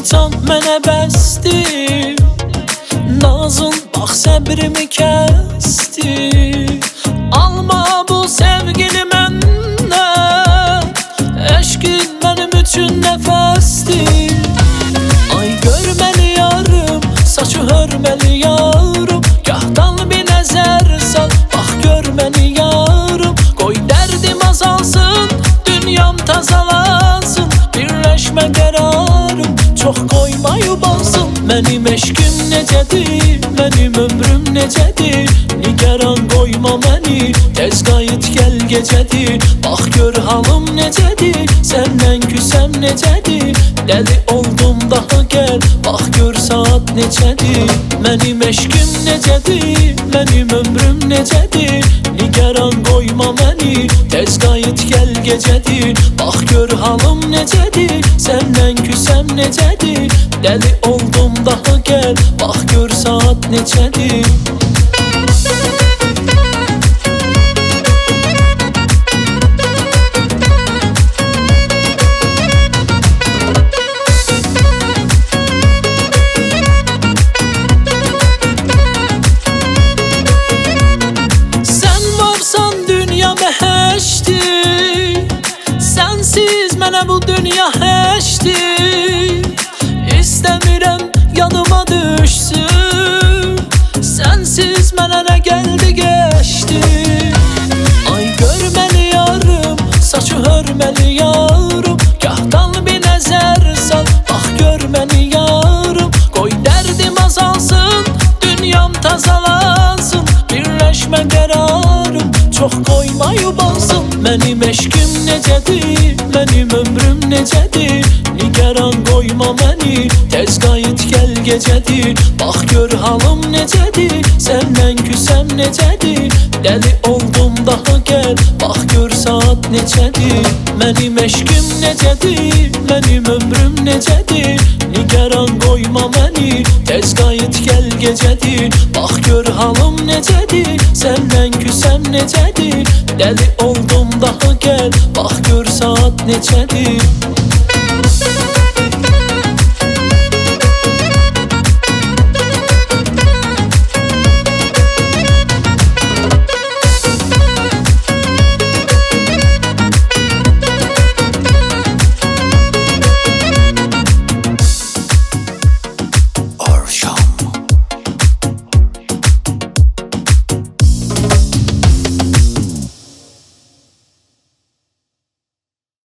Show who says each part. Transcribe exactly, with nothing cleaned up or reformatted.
Speaker 1: can mənə bəsdir. Nazın bax səbrimi kəsdi. Alma bu sevgili məndən, eşqin mənim üçün nəfəsdir. Ay görməli yarım, saçı hörməli yarım, gahdan bir nəzər sal, bax görməli yarım. Qoy dərdim azalsın, dünyam tazalansın, birləşmə qərarım, çox qoymayıb alsın. Mənim eşqim necədir, mənim ömrüm necədir, nigaran qoyma məni, tez qayıt gəl gecədir. Bax gör halım necədir, səndən küsəm necədir, dəli oldum daha gəl, bax gör saat necədir. Mənim eşqim necədir, mənim ömrüm necədir, nigaran qoyma məni, tez qayıt gəl gecədir. Bax gör halım necədir, səndən küsəm necədir, dəli oldum daha gəl, bax gör saat necədir. Sənsiz mənə bu dünya həşdir, İstəmirəm yadıma düşsün, sənsiz mənə nə gəldi geçdi. Ay görməli yarım, saçı hörməli yarım, gahdan bir nəzər sal, bax görməli yarım. Qoy dərdim azalsın, dünyam tazalansın, birləşmə qərarım, çox qoymayıb alsın. Mənim eşqim necədir, mənim ömrüm necədir, nigaran qoyma məni, tez qayıt gəl gecədir. Bax gör halım necədir, səndən küsəm necədir, dəli oldum daha gəl, bax gör saat necədir. Mənim eşqim necədir, mənim ömrüm necədir, nigaran qoyma məni, tez qayıt gəl gecədir. Bax gör halım necədir, səndən küsəm necədir, dəli oldum daha gəl, bax gör saat necədir.